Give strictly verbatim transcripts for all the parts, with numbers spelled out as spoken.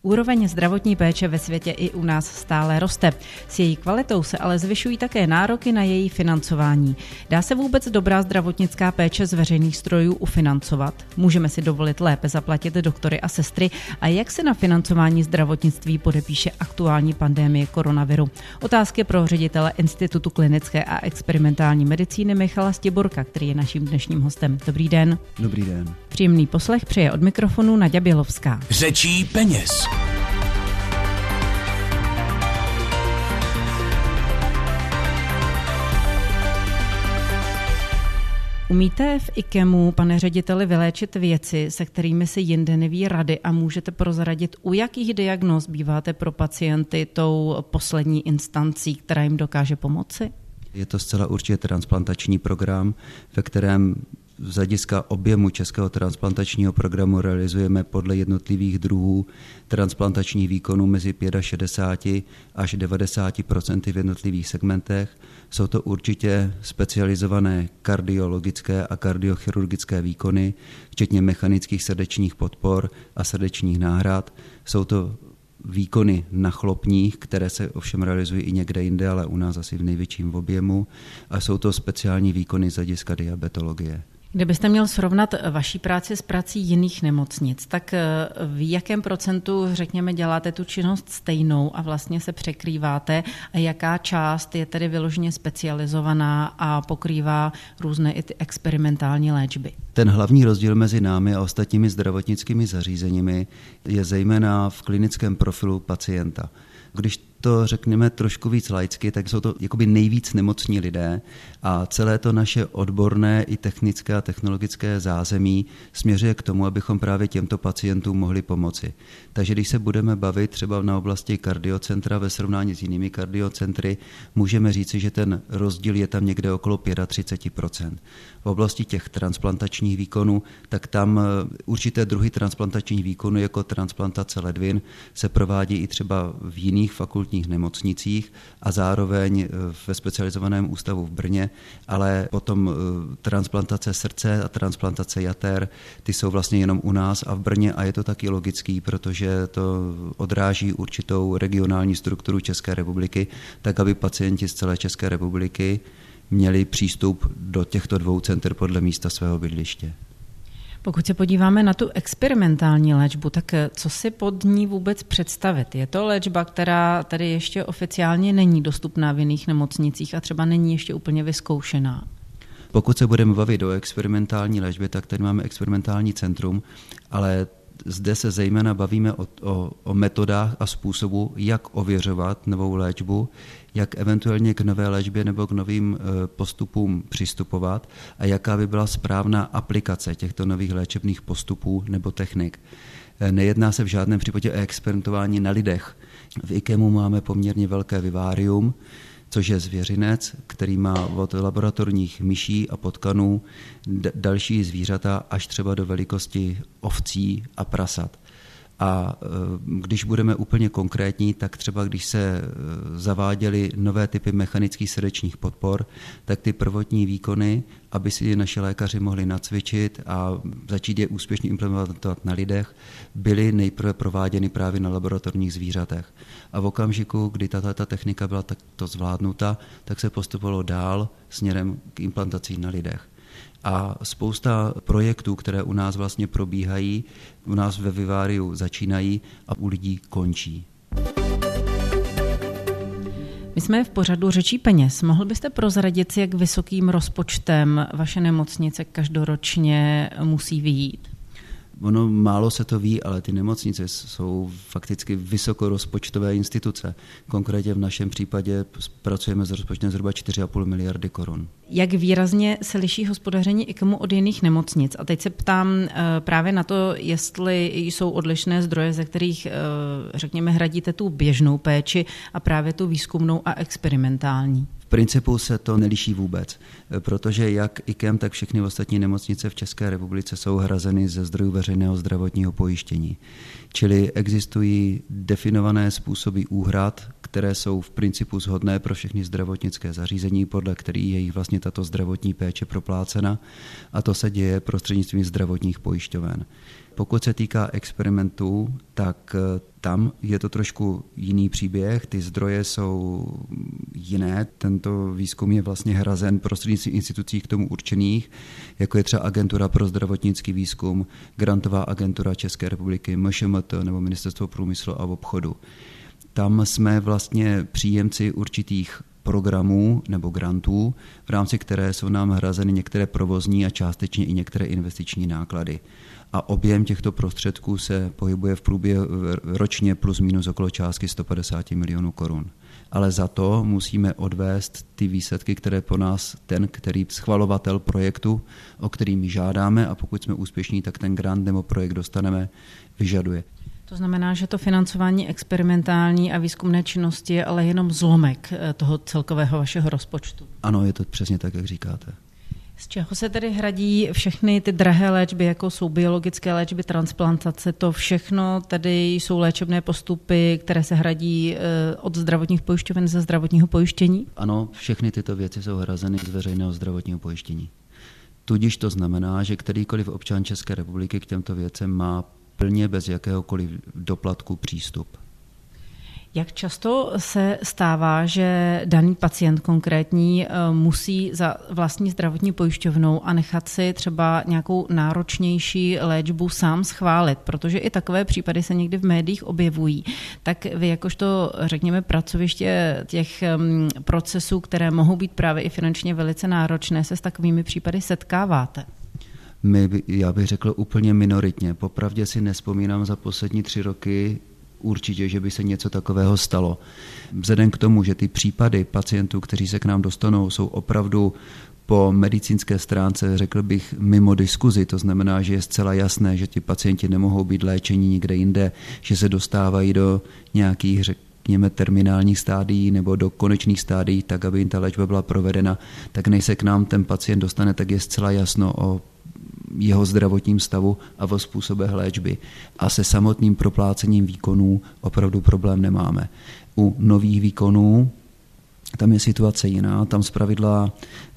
Úroveň zdravotní péče ve světě i u nás stále roste. S její kvalitou se ale zvyšují také nároky na její financování. Dá se vůbec dobrá zdravotnická péče z veřejných zdrojů ufinancovat? Můžeme si dovolit lépe zaplatit doktory a sestry? A jak se na financování zdravotnictví podepíše aktuální pandemie koronaviru? Otázky pro ředitele Institutu klinické a experimentální medicíny Michala Stiborka, který je naším dnešním hostem. Dobrý den. Dobrý den. Příjemný poslech přeje od mikrofonu Naďa Bělovská. Řečí peněz. Umíte v IKEMu, pane řediteli, vyléčit věci, se kterými si jinde neví rady, a můžete prozradit, u jakých diagnóz býváte pro pacienty tou poslední instancí, která jim dokáže pomoci? Je to zcela určitě transplantační program, ve kterém z hlediska objemu českého transplantačního programu realizujeme podle jednotlivých druhů transplantačních výkonů mezi šedesát pět až devadesát procent v jednotlivých segmentech. Jsou to určitě specializované kardiologické a kardiochirurgické výkony, včetně mechanických srdečních podpor a srdečních náhrad. Jsou to výkony na chlopních, které se ovšem realizují i někde jinde, ale u nás asi v největším objemu. A jsou to speciální výkony z hlediska diabetologie. Kdybyste měl srovnat vaší práci s prací jiných nemocnic, tak v jakém procentu, řekněme, děláte tu činnost stejnou a vlastně se překrýváte, a jaká část je tedy vyloženě specializovaná a pokrývá různé i ty experimentální léčby? Ten hlavní rozdíl mezi námi a ostatními zdravotnickými zařízeními je zejména v klinickém profilu pacienta. Když to řekneme trošku víc laicky, tak jsou to jakoby nejvíc nemocní lidé a celé to naše odborné i technické a technologické zázemí směřuje k tomu, abychom právě těmto pacientům mohli pomoci. Takže když se budeme bavit třeba na oblasti kardiocentra ve srovnání s jinými kardiocentry, můžeme říci, že ten rozdíl je tam někde okolo třicet pět procent. V oblasti těch transplantačních výkonů, tak tam určité druhy transplantačních výkonů, jako transplantace ledvin, se provádí i třeba v jiných fakultních nemocnicích a zároveň ve specializovaném ústavu v Brně, ale potom transplantace srdce a transplantace jater, ty jsou vlastně jenom u nás a v Brně, a je to taky logický, protože to odráží určitou regionální strukturu České republiky, tak aby pacienti z celé České republiky měli přístup do těchto dvou center podle místa svého bydliště. Pokud se podíváme na tu experimentální léčbu, tak co si pod ní vůbec představit? Je to léčba, která tady ještě oficiálně není dostupná v jiných nemocnicích a třeba není ještě úplně vyzkoušená? Pokud se budeme bavit o experimentální léčbě, tak tady máme experimentální centrum, ale zde se zejména bavíme o, o, o metodách a způsobu, jak ověřovat novou léčbu, jak eventuálně k nové léčbě nebo k novým postupům přistupovat a jaká by byla správná aplikace těchto nových léčebných postupů nebo technik. Nejedná se v žádném případě o experimentování na lidech. V IKEMu máme poměrně velké vivárium, což je zvěřinec, který má od laboratorních myší a potkanů d- další zvířata až třeba do velikosti ovcí a prasat. A když budeme úplně konkrétní, tak třeba když se zaváděly nové typy mechanických srdečních podpor, tak ty prvotní výkony, aby si naši lékaři mohli nacvičit a začít je úspěšně implementovat na lidech, byly nejprve prováděny právě na laboratorních zvířatech. A v okamžiku, kdy tato technika byla takto zvládnuta, tak se postupovalo dál směrem k implantaci na lidech. A spousta projektů, které u nás vlastně probíhají, u nás ve viváriu začínají a u lidí končí. My jsme v pořadu Řečí peněz. Mohl byste prozradit si, jak vysokým rozpočtem vaše nemocnice každoročně musí vyjít? Ono málo se to ví, ale ty nemocnice jsou fakticky vysokorozpočtové instituce. Konkrétně v našem případě pracujeme s rozpočtem zhruba čtyři a půl miliardy korun. Jak výrazně se liší hospodaření IKEMu od jiných nemocnic? A teď se ptám právě na to, jestli jsou odlišné zdroje, ze kterých, řekněme, hradíte tu běžnou péči a právě tu výzkumnou a experimentální. V principu se to neliší vůbec, protože jak IKEM, tak všechny ostatní nemocnice v České republice jsou hrazeny ze zdrojů veřejného zdravotního pojištění. Čili existují definované způsoby úhrad, které jsou v principu shodné pro všechny zdravotnické zařízení, podle kterých je jich vlastně tato zdravotní péče proplácena, a to se děje prostřednictvím zdravotních pojišťoven. Pokud se týká experimentů, tak tam je to trošku jiný příběh, ty zdroje jsou jiné, tento výzkum je vlastně hrazen prostřednictvím institucí k tomu určených, jako je třeba Agentura pro zdravotnický výzkum, Grantová agentura České republiky, M Š M T nebo Ministerstvo průmyslu a obchodu. Tam jsme vlastně příjemci určitých programů nebo grantů, v rámci které jsou nám hrazeny některé provozní a částečně i některé investiční náklady. A objem těchto prostředků se pohybuje v průběhu ročně plus minus okolo částky sto padesát milionů korun. Ale za to musíme odvést ty výsledky, které po nás ten, který schvalovatel projektu, o který my žádáme, a pokud jsme úspěšní, tak ten grant nebo projekt dostaneme, vyžaduje. To znamená, že to financování experimentální a výzkumné činnosti je ale jenom zlomek toho celkového vašeho rozpočtu. Ano, je to přesně tak, jak říkáte. Z čeho se tedy hradí všechny ty drahé léčby, jako jsou biologické léčby, transplantace, to všechno tedy jsou léčebné postupy, které se hradí od zdravotních pojišťoven ze zdravotního pojištění? Ano, všechny tyto věci jsou hrazeny z veřejného zdravotního pojištění. Tudíž to znamená, že kterýkoliv občan České republiky k těmto věcem má plně bez jakéhokoliv doplatku přístup. Jak často se stává, že daný pacient konkrétní musí za vlastní zdravotní pojišťovnou a nechat si třeba nějakou náročnější léčbu sám schválit, protože i takové případy se někdy v médiích objevují. Tak vy jakožto, řekněme, pracoviště těch procesů, které mohou být právě i finančně velice náročné, se s takovými případy setkáváte? My, já bych řekl úplně minoritně. Popravdě si nevzpomínám za poslední tři roky určitě, že by se něco takového stalo. Vzhledem k tomu, že ty případy pacientů, kteří se k nám dostanou, jsou opravdu po medicínské stránce, řekl bych, mimo diskuzi, to znamená, že je zcela jasné, že ti pacienti nemohou být léčeni nikde jinde, že se dostávají do nějakých, řekněme, terminálních stádií nebo do konečných stádií, tak, aby jim ta léčba byla provedena, tak než se k nám ten pacient dostane, tak je zcela jasno o jeho zdravotním stavu a o způsobech léčby. A se samotným proplácením výkonů opravdu problém nemáme. U nových výkonů tam je situace jiná, tam zpravidla,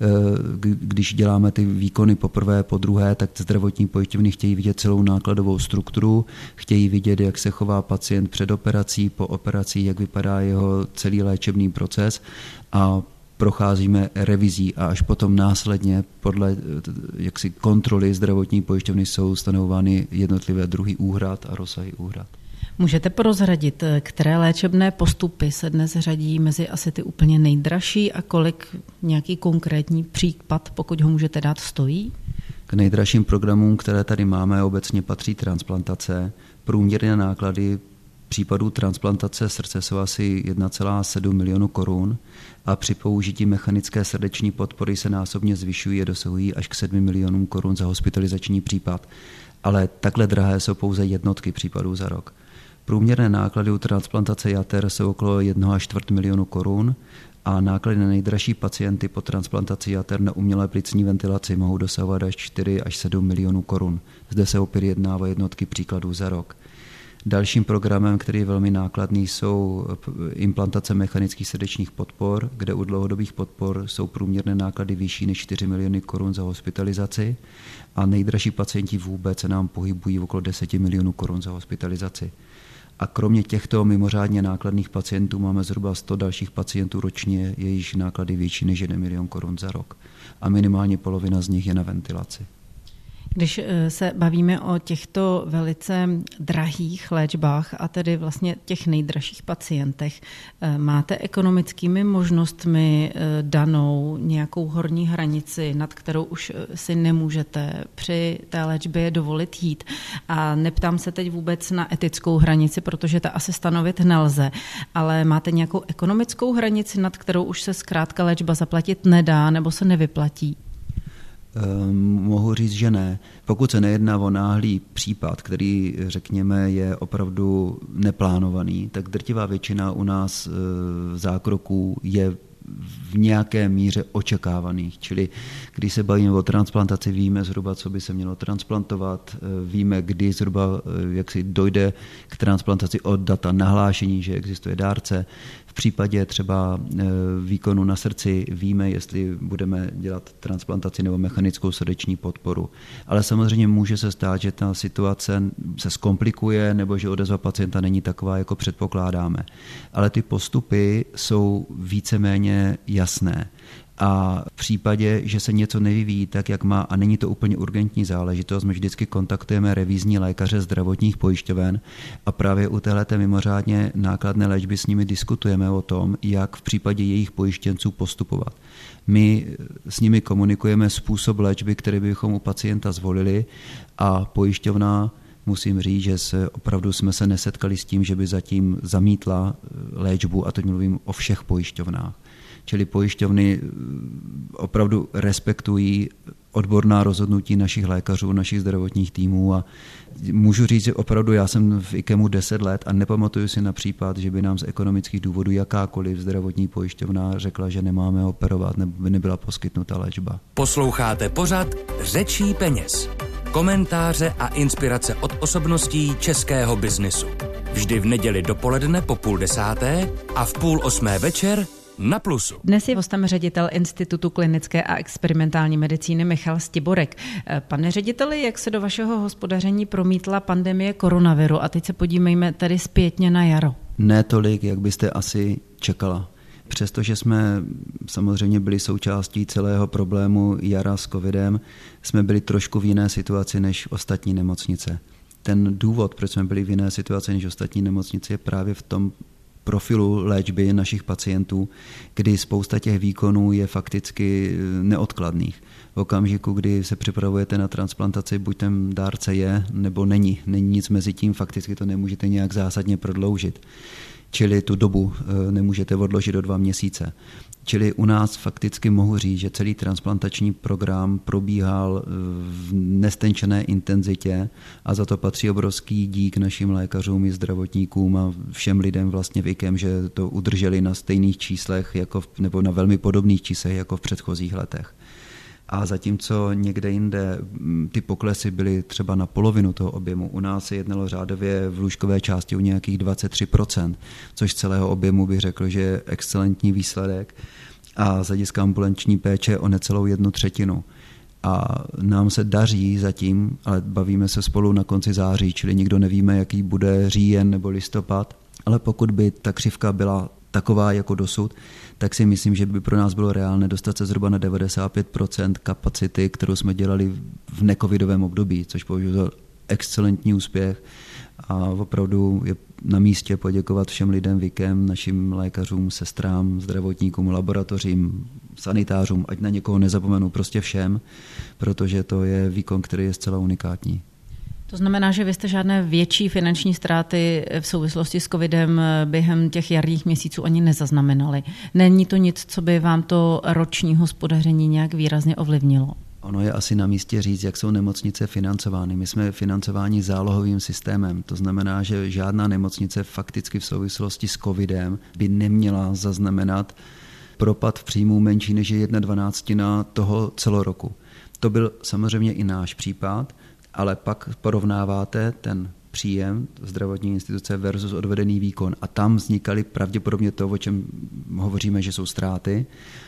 když děláme ty výkony poprvé, po druhé, tak zdravotní pojišťovny chtějí vidět celou nákladovou strukturu, chtějí vidět, jak se chová pacient před operací, po operaci, jak vypadá jeho celý léčebný proces, a procházíme revizí a až potom následně podle jaksi kontroly zdravotní pojišťovny jsou stanovovány jednotlivé druhy úhrad a rozsahy úhrad. Můžete prozradit, které léčebné postupy se dnes řadí mezi asi ty úplně nejdražší a kolik nějaký konkrétní případ, pokud ho můžete dát, stojí? K nejdražším programům, které tady máme, obecně patří transplantace. Průměrné náklady případů transplantace srdce jsou asi jedna celá sedm milionu korun a při použití mechanické srdeční podpory se násobně zvyšují a dosahují až k sedmi milionům korun za hospitalizační případ. Ale takhle drahé jsou pouze jednotky případů za rok. Průměrné náklady u transplantace jater jsou okolo jednoho až čtvrt milionu korun a náklady na nejdražší pacienty po transplantaci jater na umělé plicní ventilaci mohou dosahovat až čtyři až sedm milionů korun. Zde se opět jedná o jednotky příkladů za rok. Dalším programem, který je velmi nákladný, jsou implantace mechanických srdečních podpor, kde u dlouhodobých podpor jsou průměrné náklady vyšší než čtyři miliony korun za hospitalizaci a nejdražší pacienti vůbec se nám pohybují okolo deset milionů korun za hospitalizaci. A kromě těchto mimořádně nákladných pacientů máme zhruba sto dalších pacientů ročně, jejichž náklady větší než jeden milion korun za rok. A minimálně polovina z nich je na ventilaci. Když se bavíme o těchto velice drahých léčbách a tedy vlastně těch nejdražších pacientech, máte ekonomickými možnostmi danou nějakou horní hranici, nad kterou už si nemůžete při té léčbě dovolit jít? A neptám se teď vůbec na etickou hranici, protože ta asi stanovit nelze, ale máte nějakou ekonomickou hranici, nad kterou už se zkrátka léčba zaplatit nedá nebo se nevyplatí? Mohu říct, že ne. Pokud se nejedná o náhlý případ, který, řekněme, je opravdu neplánovaný, tak drtivá většina u nás zákroků je v nějaké míře očekávaných. Čili když se bavíme o transplantaci, víme zhruba, co by se mělo transplantovat, víme, kdy zhruba jak si dojde k transplantaci od data nahlášení, že existuje dárce. V případě třeba výkonu na srdci víme, jestli budeme dělat transplantaci nebo mechanickou srdeční podporu. Ale samozřejmě může se stát, že ta situace se zkomplikuje nebo že odezva pacienta není taková, jako předpokládáme. Ale ty postupy jsou víceméně jasné. A v případě, že se něco nevyvíjí tak, jak má a není to úplně urgentní záležitost, my vždycky kontaktujeme revizní lékaře zdravotních pojišťoven a právě u téhleté mimořádně nákladné léčby s nimi diskutujeme o tom, jak v případě jejich pojištěnců postupovat. My s nimi komunikujeme způsob léčby, který bychom u pacienta zvolili a pojišťovna, musím říct, že se opravdu jsme se nesetkali s tím, že by zatím zamítla léčbu, a teď mluvím o všech pojišťovnách. Čili pojišťovny opravdu respektují odborná rozhodnutí našich lékařů, našich zdravotních týmů a můžu říct, že opravdu já jsem v IKEMu deset let a nepamatuju si na případ, že by nám z ekonomických důvodů jakákoliv zdravotní pojišťovna řekla, že nemáme operovat nebo by nebyla poskytnuta léčba. Posloucháte pořad Řečí peněz. Komentáře a inspirace od osobností českého biznesu. Vždy v neděli dopoledne po půl desáté a v půl osmé večer na Plusu. Dnes je hostem ředitel Institutu klinické a experimentální medicíny Michal Stiborek. Pane řediteli, jak se do vašeho hospodaření promítla pandemie koronaviru? A teď se podívejme tady zpětně na jaro. Ne tolik, jak byste asi čekala. Přestože jsme samozřejmě byli součástí celého problému jara s covidem, jsme byli trošku v jiné situaci než ostatní nemocnice. Ten důvod, proč jsme byli v jiné situaci než ostatní nemocnice, je právě v tom profilu léčby našich pacientů, kdy spousta těch výkonů je fakticky neodkladných. V okamžiku, kdy se připravujete na transplantaci, buď ten dárce je, nebo není. Není nic mezi tím, fakticky to nemůžete nějak zásadně prodloužit. Čili tu dobu nemůžete odložit do dva měsíce. Čili u nás fakticky mohu říct, že celý transplantační program probíhal v nestenčené intenzitě a za to patří obrovský dík našim lékařům i zdravotníkům a všem lidem vlastně v IKEM, že to udrželi na stejných číslech jako v, nebo na velmi podobných číslech jako v předchozích letech. A zatímco někde jinde ty poklesy byly třeba na polovinu toho objemu, u nás se jednalo řádově v lůžkové části o nějakých dvacet tři procent, což celého objemu bych řekl, že je excelentní výsledek a z hlediska ambulanční péče o necelou jednu třetinu. A nám se daří zatím, ale bavíme se spolu na konci září, čili nikdo nevíme, jaký bude říjen nebo listopad, ale pokud by ta křivka byla taková jako dosud, tak si myslím, že by pro nás bylo reálné dostat se zhruba na devadesát pět procent kapacity, kterou jsme dělali v necovidovém období, což považuji za excelentní úspěch a opravdu je na místě poděkovat všem lidem v IKEM, našim lékařům, sestrám, zdravotníkům, laboratořím, sanitářům, ať na někoho nezapomenu, prostě všem, protože to je výkon, který je zcela unikátní. To znamená, že vy jste žádné větší finanční ztráty v souvislosti s covidem během těch jarních měsíců ani nezaznamenali. Není to nic, co by vám to roční hospodaření nějak výrazně ovlivnilo? Ono je asi na místě říct, jak jsou nemocnice financovány. My jsme financováni zálohovým systémem. To znamená, že žádná nemocnice fakticky v souvislosti s covidem by neměla zaznamenat propad v příjmu menší než je jedna dvanáctina toho celoroku. To byl samozřejmě i náš případ, ale pak porovnáváte ten příjem zdravotní instituce versus odvedený výkon a tam vznikaly pravděpodobně to, o čem hovoříme, že jsou ztráty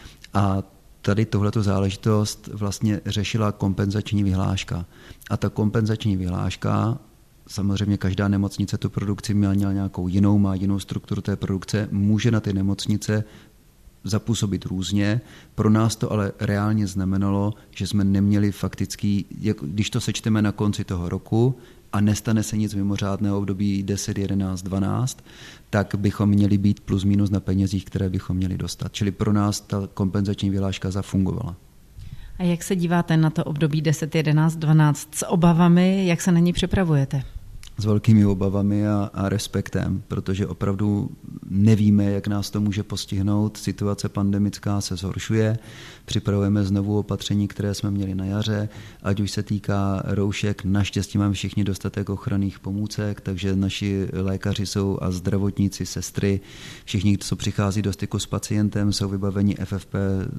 a tady tuhleto záležitost vlastně řešila kompenzační vyhláška. A ta kompenzační vyhláška, samozřejmě každá nemocnice tu produkci měla nějakou jinou, má jinou strukturu té produkce, může na ty nemocnice zapůsobit různě. Pro nás to ale reálně znamenalo, že jsme neměli faktický, když to sečteme na konci toho roku a nestane se nic mimořádného v období deset, jedenáct, dvanáct, tak bychom měli být plus minus na penězích, které bychom měli dostat. Čili pro nás ta kompenzační vyhláška zafungovala. A jak se díváte na to období deset, jedenáct, dvanáct s obavami, jak se na ní připravujete? s velkými obavami a, a respektem, protože opravdu nevíme, jak nás to může postihnout. Situace pandemická se zhoršuje, připravujeme znovu opatření, které jsme měli na jaře, ať už se týká roušek, naštěstí máme všichni dostatek ochranných pomůcek, takže naši lékaři jsou a zdravotníci, sestry, všichni, co přichází do styku s pacientem, jsou vybaveni F F P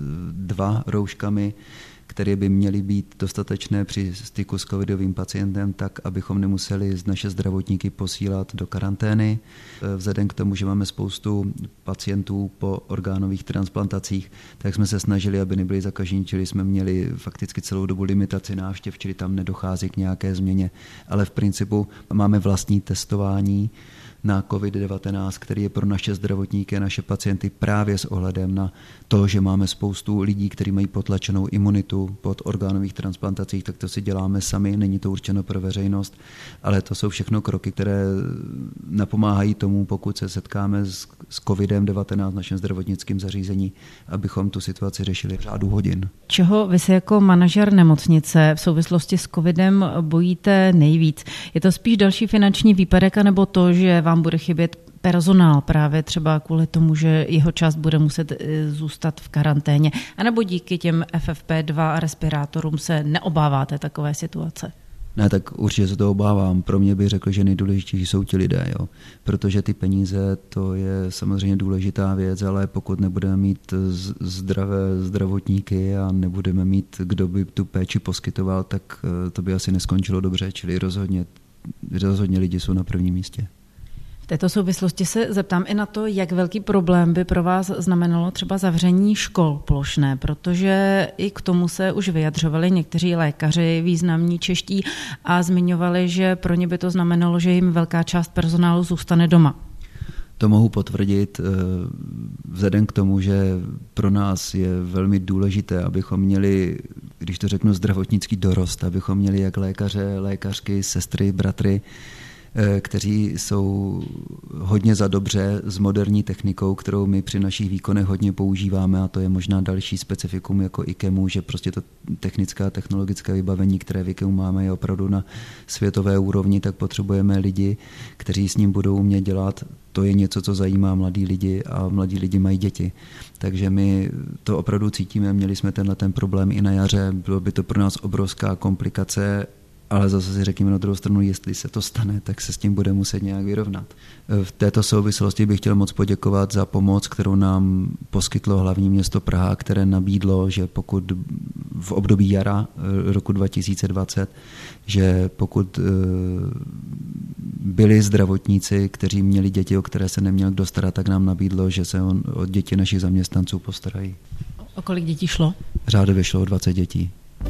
dva rouškami, které by měly být dostatečné při styku s covidovým pacientem, tak abychom nemuseli naše zdravotníky posílat do karantény. Vzhledem k tomu, že máme spoustu pacientů po orgánových transplantacích, tak jsme se snažili, aby nebyli zakažení, čili jsme měli fakticky celou dobu limitaci návštěv, čili tam nedochází k nějaké změně. Ale v principu máme vlastní testování na covid devatenáct, který je pro naše zdravotníky a naše pacienty právě s ohledem na to, že máme spoustu lidí, kteří mají potlačenou imunitu pod orgánových transplantacích, tak to si děláme sami, není to určeno pro veřejnost, ale to jsou všechno kroky, které napomáhají tomu, pokud se setkáme s, s covid devatenáct v našem zdravotnickém zařízení, abychom tu situaci řešili v řádu hodin. Čeho vy se jako manažer nemocnice v souvislosti s covidem bojíte nejvíc? Je to spíš další finanční výpadek, nebo to, že vám bude chybět personál právě třeba kvůli tomu, že jeho část bude muset zůstat v karanténě, anebo díky těm F F P dva respirátorům se neobáváte takové situace? Ne, tak určitě se to obávám. Pro mě bych řekl, že nejdůležitější jsou ti lidé, jo. Protože ty peníze, to je samozřejmě důležitá věc, ale pokud nebudeme mít zdravé zdravotníky a nebudeme mít, kdo by tu péči poskytoval, tak to by asi neskončilo dobře, čili rozhodně, rozhodně lidi jsou na prvním místě. V této souvislosti se zeptám i na to, jak velký problém by pro vás znamenalo třeba zavření škol plošné, protože i k tomu se už vyjadřovali někteří lékaři významní čeští a zmiňovali, že pro ně by to znamenalo, že jim velká část personálu zůstane doma. To mohu potvrdit vzhledem k tomu, že pro nás je velmi důležité, abychom měli, když to řeknu, zdravotnický dorost, abychom měli jak lékaře, lékařky, sestry, bratry, kteří jsou hodně za dobře s moderní technikou, kterou my při našich výkonech hodně používáme, a to je možná další specifikum jako IKEMu, že prostě to technické a technologické vybavení, které v IKEMu máme, je opravdu na světové úrovni, tak potřebujeme lidi, kteří s ním budou umět dělat. To je něco, co zajímá mladí lidi a mladí lidi mají děti. Takže my to opravdu cítíme, měli jsme tenhle ten problém i na jaře, bylo by to pro nás obrovská komplikace, ale zase si řekněme na druhou stranu, jestli se to stane, tak se s tím bude muset nějak vyrovnat. V této souvislosti bych chtěl moc poděkovat za pomoc, kterou nám poskytlo hlavní město Praha, které nabídlo, že pokud v období jara roku dva tisíce dvacet, že pokud byli zdravotníci, kteří měli děti, o které se neměl kdo starat, tak nám nabídlo, že se on, o děti našich zaměstnanců postarají. O kolik dětí šlo? Řádově šlo o dvacet dětí.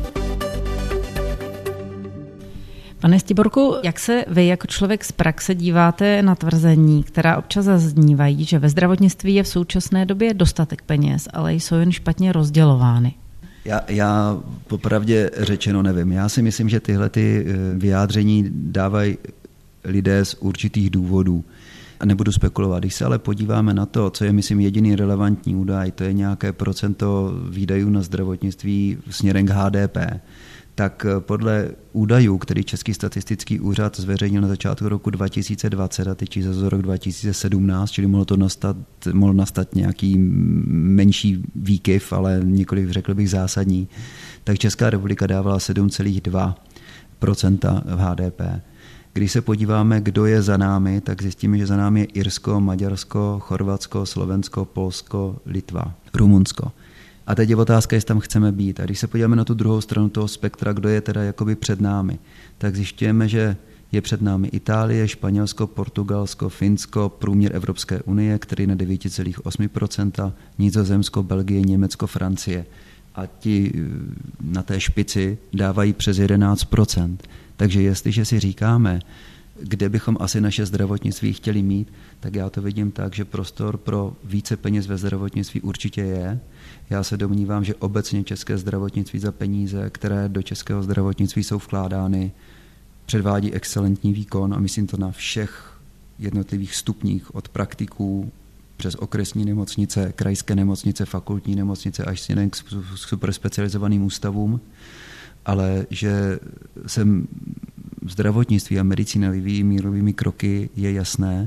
Pane Stiborku, jak se vy jako člověk z praxe díváte na tvrzení, která občas zaznívají, že ve zdravotnictví je v současné době dostatek peněz, ale jsou jen špatně rozdělovány? Já, já popravdě řečeno nevím. Já si myslím, že tyhle ty vyjádření dávají lidé z určitých důvodů. A nebudu spekulovat. Když se ale podíváme na to, co je, myslím, jediný relevantní údaj, to je nějaké procento výdajů na zdravotnictví směrem k H D P, tak podle údajů, který Český statistický úřad zveřejnil na začátku roku dva tisíce dvacet a ty čísla za rok dva tisíce sedmnáct, čili mohlo to nastat, mohl nastat nějaký menší výkyv, ale nikoliv, řekl bych, zásadní, tak Česká republika dávala sedm celá dva procenta v H D P. Když se podíváme, kdo je za námi, tak zjistíme, že za námi je Irsko, Maďarsko, Chorvatsko, Slovensko, Polsko, Litva, Rumunsko. A teď je otázka, jestli tam chceme být. A když se podíváme na tu druhou stranu toho spektra, kdo je teda jakoby před námi, tak zjišťujeme, že je před námi Itálie, Španělsko, Portugalsko, Finsko, průměr Evropské unie, který na devět celá osm procenta, Nizozemsko, Belgie, Německo, Francie. A ti na té špici dávají přes jedenáct procent. Takže jestliže si říkáme, kde bychom asi naše zdravotnictví chtěli mít, tak já to vidím tak, že prostor pro více peněz ve zdravotnictví určitě je. Já se domnívám, že obecně české zdravotnictví za peníze, které do českého zdravotnictví jsou vkládány, předvádí excelentní výkon a myslím to na všech jednotlivých stupních, od praktiků přes okresní nemocnice, krajské nemocnice, fakultní nemocnice až směrem k superspecializovaným ústavům, ale že jsem zdravotnictví a medicína vyvíjí mírovými kroky, je jasné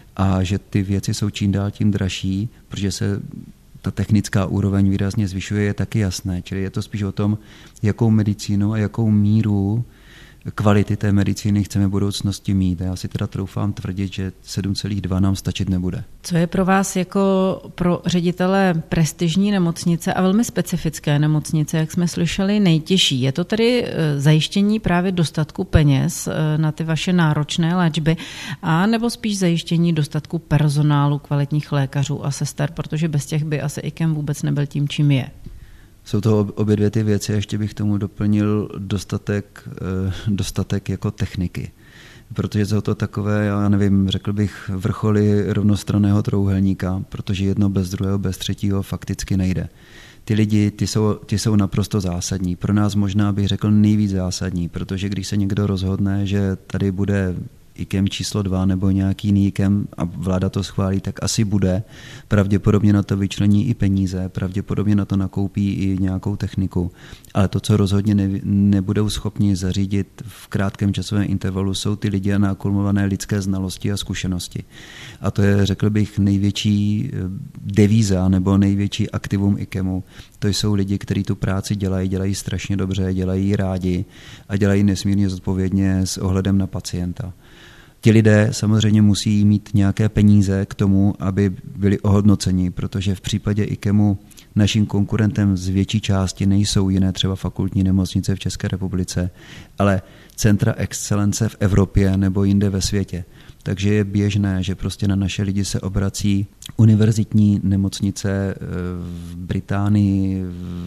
a že ty věci jsou čím dál tím dražší, protože se ta technická úroveň výrazně zvyšuje, je taky jasné. Čili je to spíš o tom, jakou medicínu a jakou míru kvality té medicíny chceme v budoucnosti mít. Já si teda troufám tvrdit, že sedm celá dva nám stačit nebude. Co je pro vás jako pro ředitele prestižní nemocnice a velmi specifické nemocnice, jak jsme slyšeli, nejtěžší? Je to tedy zajištění právě dostatku peněz na ty vaše náročné léčby a nebo spíš zajištění dostatku personálu, kvalitních lékařů a sester, protože bez těch by asi I K E M vůbec nebyl tím, čím je? Jsou to obě dvě ty věci, ještě bych tomu doplnil dostatek, dostatek jako techniky. Protože jsou to takové, já nevím, řekl bych, vrcholy rovnostranného trouhelníka, protože jedno bez druhého, bez třetího fakticky nejde. Ty lidi, ty jsou, ty jsou naprosto zásadní. Pro nás možná bych řekl nejvíc zásadní, protože když se někdo rozhodne, že tady bude I K E M číslo dva nebo nějaký jiný I K E M a vláda to schválí, tak asi bude. Pravděpodobně na to vyčlení i peníze, pravděpodobně na to nakoupí i nějakou techniku. Ale to, co rozhodně ne, nebudou schopni zařídit v krátkém časovém intervalu, jsou ty lidi a nakumulované lidské znalosti a zkušenosti. A to je, řekl bych, největší devíza nebo největší aktivum I K E M u. To jsou lidi, kteří tu práci dělají, dělají strašně dobře, dělají ji rádi a dělají nesmírně zodpovědně s ohledem na pacienta. Ti lidé samozřejmě musí mít nějaké peníze k tomu, aby byli ohodnoceni, protože v případě I K E M u naším konkurentem z větší části nejsou jiné třeba fakultní nemocnice v České republice, ale centra excelence v Evropě nebo jinde ve světě. Takže je běžné, že prostě na naše lidi se obrací univerzitní nemocnice v Británii,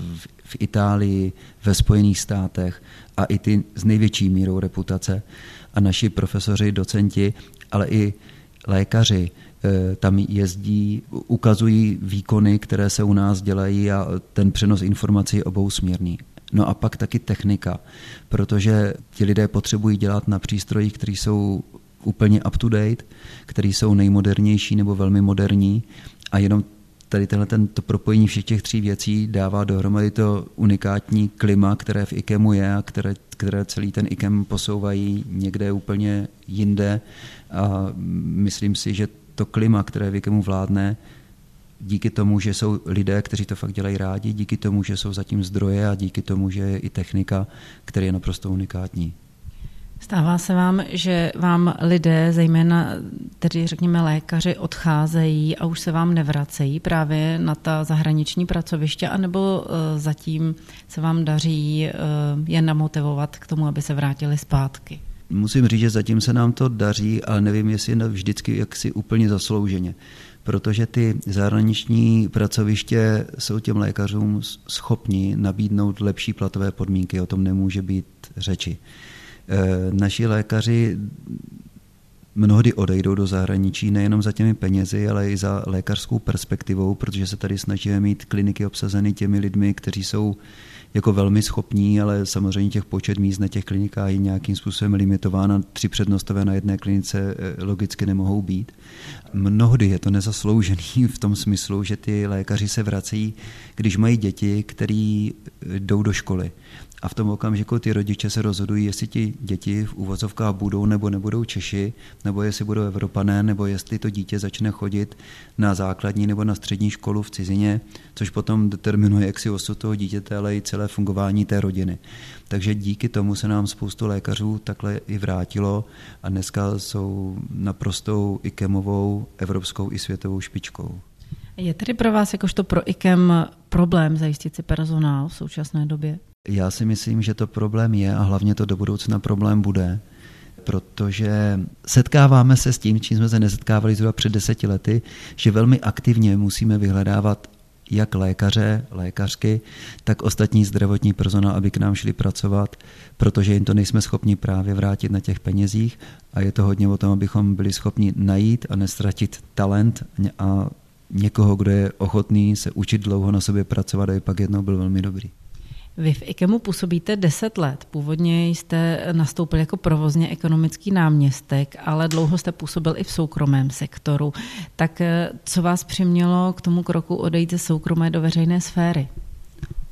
v Itálii, ve Spojených státech a i ty s největší mírou reputace. A naši profesoři, docenti, ale i lékaři tam jezdí, ukazují výkony, které se u nás dělají a ten přenos informací je obousměrný. No a pak taky technika, protože ti lidé potřebují dělat na přístrojích, které jsou úplně up to date, které jsou nejmodernější nebo velmi moderní a jenom tady tenhle ten, to propojení všech těch tří věcí dává dohromady to unikátní klima, které v I K E M u je a které, které celý ten I K E M posouvají někde úplně jinde a myslím si, že to klima, které v I K E M u vládne, díky tomu, že jsou lidé, kteří to fakt dělají rádi, díky tomu, že jsou zatím zdroje a díky tomu, že je i technika, která je naprosto unikátní. Stává se vám, že vám lidé, zejména tedy řekněme lékaři, odcházejí a už se vám nevracejí právě na ta zahraniční pracoviště, anebo zatím se vám daří je namotivovat k tomu, aby se vrátili zpátky? Musím říct, že zatím se nám to daří, ale nevím, jestli vždycky jaksi úplně zaslouženě. Protože ty zahraniční pracoviště jsou těm lékařům schopni nabídnout lepší platové podmínky, o tom nemůže být řeči. Naši lékaři mnohdy odejdou do zahraničí nejenom za těmi penězi, ale i za lékařskou perspektivou, protože se tady snažíme mít kliniky obsazeny těmi lidmi, kteří jsou jako velmi schopní, ale samozřejmě těch počet míst na těch klinikách je nějakým způsobem limitována. Tři přednostové na jedné klinice logicky nemohou být. Mnohdy je to nezasloužený v tom smyslu, že ty lékaři se vracejí, když mají děti, které jdou do školy. A v tom okamžiku ty rodiče se rozhodují, jestli ti děti v uvozovkách budou nebo nebudou Češi, nebo jestli budou Evropané, nebo jestli to dítě začne chodit na základní nebo na střední školu v cizině, což potom determinuje jaksi osud toho dítěte, ale i celé fungování té rodiny. Takže díky tomu se nám spoustu lékařů takhle i vrátilo a dneska jsou naprostou I K E M ovou, evropskou i světovou špičkou. Je tedy pro vás jakožto pro I K E M problém zajistit si personál v současné době? Já si myslím, že to problém je a hlavně to do budoucna problém bude, protože setkáváme se s tím, čím jsme se nesetkávali zhruba před deseti lety, že velmi aktivně musíme vyhledávat jak lékaře, lékařky, tak ostatní zdravotní personál, aby k nám šli pracovat, protože jim to nejsme schopni právě vrátit na těch penězích a je to hodně o tom, abychom byli schopni najít a nestratit talent a někoho, kdo je ochotný se učit dlouho na sobě pracovat a pak jednou byl velmi dobrý. Vy v I K E M u působíte deset let. Původně jste nastoupil jako provozně ekonomický náměstek, ale dlouho jste působil i v soukromém sektoru. Tak co vás přimělo k tomu kroku odejít ze soukromé do veřejné sféry?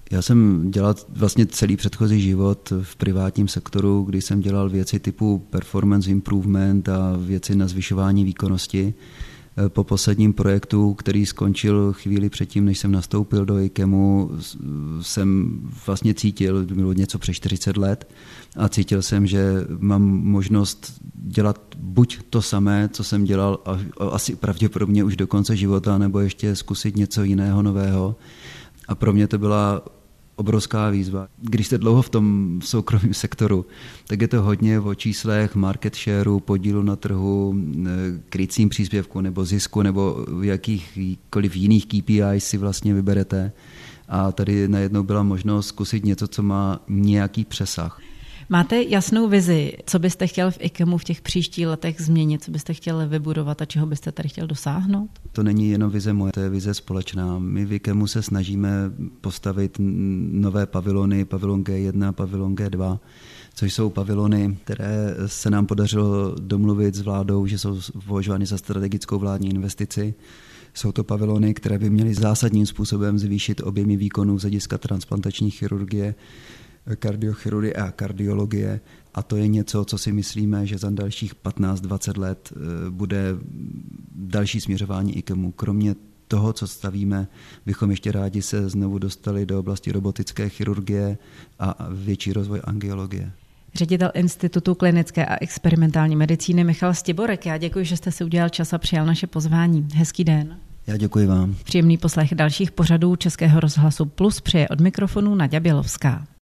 Já jsem dělal vlastně celý předchozí život v privátním sektoru, kdy jsem dělal věci typu performance improvement a věci na zvyšování výkonnosti. Po posledním projektu, který skončil chvíli předtím, než jsem nastoupil do IKEMu, jsem vlastně cítil, bylo něco přes čtyřicet let, a cítil jsem, že mám možnost dělat buď to samé, co jsem dělal asi pravděpodobně už do konce života, nebo ještě zkusit něco jiného nového. A pro mě to byla obrovská výzva. Když jste dlouho v tom soukromém sektoru, tak je to hodně o číslech, market shareu, podílu na trhu, krycím příspěvku nebo zisku nebo jakýchkoliv jiných K P I si vlastně vyberete. A tady najednou byla možnost zkusit něco, co má nějaký přesah. Máte jasnou vizi, co byste chtěl v IKEMu v těch příštích letech změnit, co byste chtěl vybudovat a čeho byste tady chtěl dosáhnout? To není jenom vize moje, to je vize společná. My v IKEMu se snažíme postavit nové pavilony, pavilon G jedna, pavilon G dva, což jsou pavilony, které se nám podařilo domluvit s vládou, že jsou považovány za strategickou vládní investici. Jsou to pavilony, které by měly zásadním způsobem zvýšit objemy výkonů z hlediska transplantační chirurgie, kardiochirurgie a kardiologie, a to je něco, co si myslíme, že za dalších patnáct dvacet let bude další směřování IKEMu. Kromě toho, co stavíme, bychom ještě rádi se znovu dostali do oblasti robotické chirurgie a větší rozvoj angiologie. Ředitel Institutu klinické a experimentální medicíny Michal Stiborek, já děkuji, že jste si udělal čas a přijal naše pozvání. Hezký den. Já děkuji vám. Příjemný poslech dalších pořadů Českého rozhlasu Plus přeje od mikrofonu Naďa Bělovská.